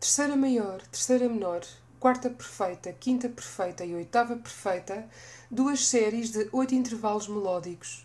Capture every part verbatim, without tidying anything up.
terceira maior, terceira menor, quarta perfeita, quinta perfeita e oitava perfeita, duas séries de oito intervalos melódicos.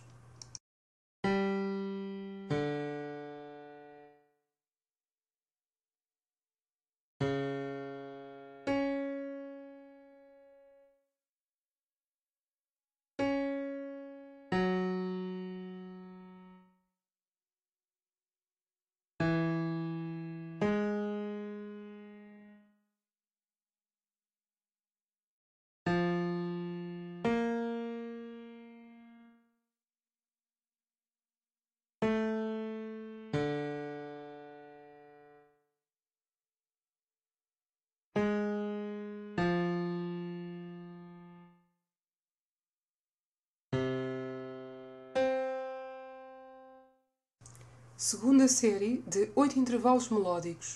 Segunda série de oito intervalos melódicos.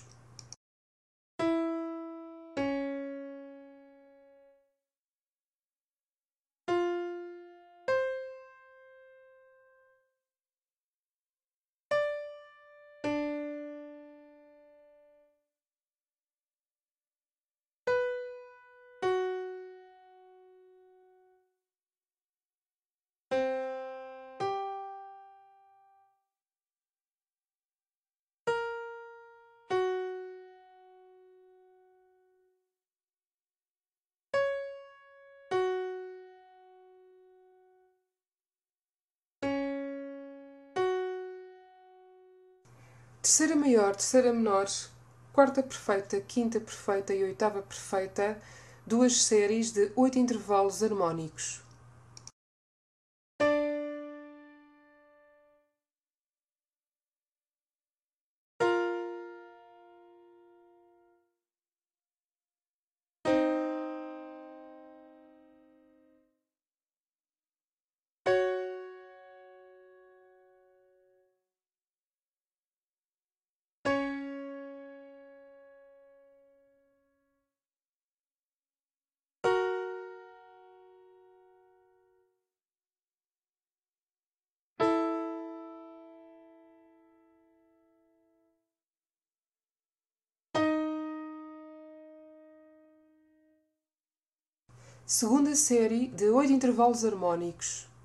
Terceira maior, terceira menor, quarta perfeita, quinta perfeita e oitava perfeita, duas séries de oito intervalos harmónicos. Segunda série de oito intervalos harmónicos.